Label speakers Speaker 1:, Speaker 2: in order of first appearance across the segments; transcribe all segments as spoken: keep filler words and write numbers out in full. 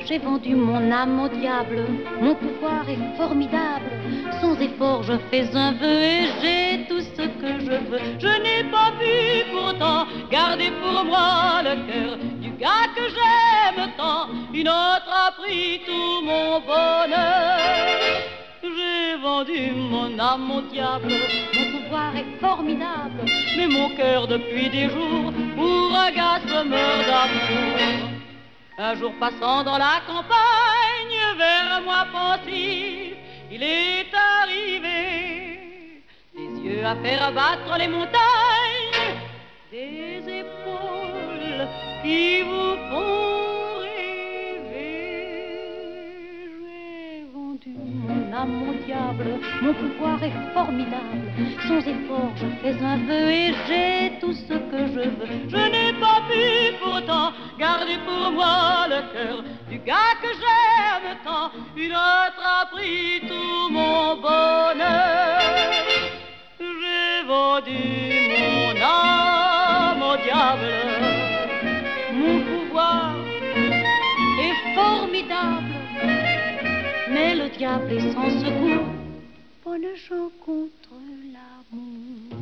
Speaker 1: J'ai vendu mon âme au diable, mon pouvoir est formidable. Sans effort je fais un vœu et j'ai tout ce que je veux. Je n'ai pas pu pourtant garder pour moi le cœur du gars que j'aime tant. Une autre a pris tout mon bonheur. J'ai vendu mon âme au diable, mon pouvoir est formidable. Mais mon cœur depuis des jours pour un gars se meurt d'amour. Un jour passant dans la campagne, vers moi pensif, il est arrivé, des yeux à faire abattre les montagnes, des épaules qui vous font rêver. J'ai vendu mon âme au diable, mon pouvoir est formidable. Sans effort, je fais un vœu et j'ai tout ce que je veux. Je n'ai pas pu pourtant garder pour moi le cœur du gars que j'aime tant. Une autre a pris tout mon bonheur. J'ai vendu mon âme au diable. Mon pouvoir est formidable, mais le diable est sans secours. Bonne gens contre l'amour.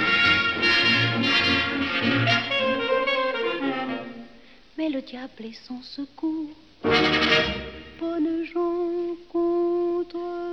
Speaker 1: Mais le diable est sans secours. Bonne gens contre